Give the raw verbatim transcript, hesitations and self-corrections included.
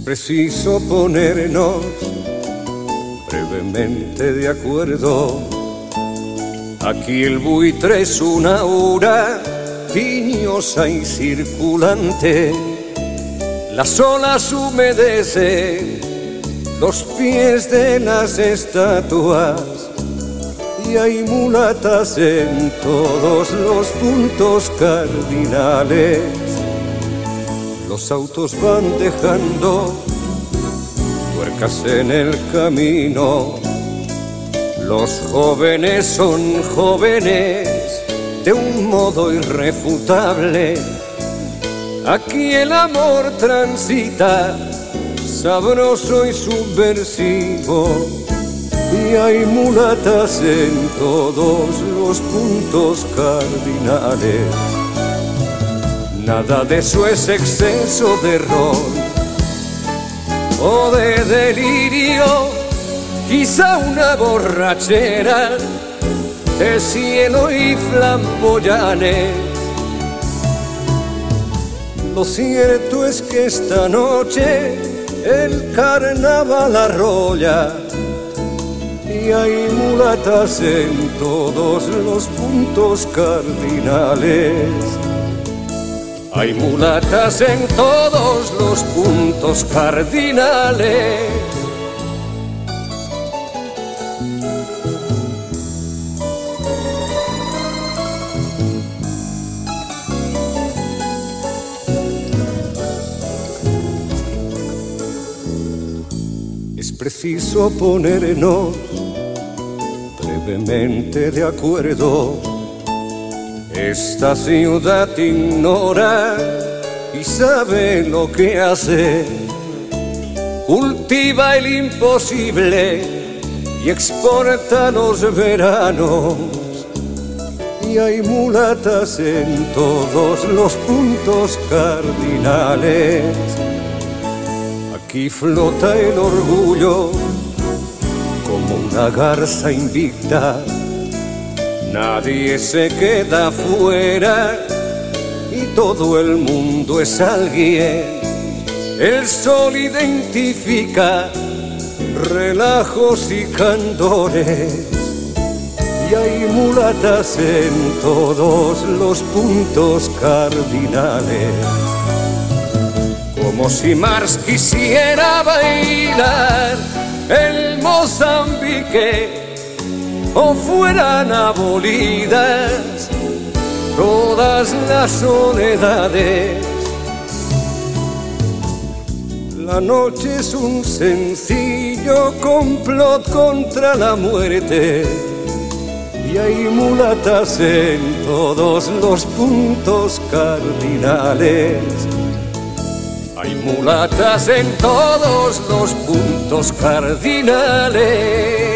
Preciso ponernos brevemente de acuerdo. Aquí el buitre es una aura tiñosa y circulante. Las olas humedecen los pies de las estatuas y hay mulatas en todos los puntos cardinales. Los autos van dejando tuercas en el camino. Los jóvenes son jóvenes de un modo irrefutable. Aquí el amor transita sabroso y subversivo y hay mulatas en todos los puntos cardinales. Nada de eso es exceso de rol o de delirio, quizá una borrachera de cielo y flamboyanes. Lo cierto es que esta noche el carnaval arrolla y hay mulatas en todos los puntos cardinales. Hay mulatas en todos los puntos cardinales. Es preciso ponernos brevemente de acuerdo. Esta ciudad ignora y sabe lo que hace. Cultiva el imposible y exporta los veranos. Y hay mulatas en todos los puntos cardinales. Aquí flota el orgullo como una garza invicta. Nadie se queda fuera y todo el mundo es alguien. El sol identifica relajos y candores y hay mulatas en todos los puntos cardinales. Como si Mars quisiera bailar el Mozambique o fueran abolidas todas las soledades. La noche es un sencillo complot contra la muerte y hay mulatas en todos los puntos cardinales. Hay mulatas en todos los puntos cardinales.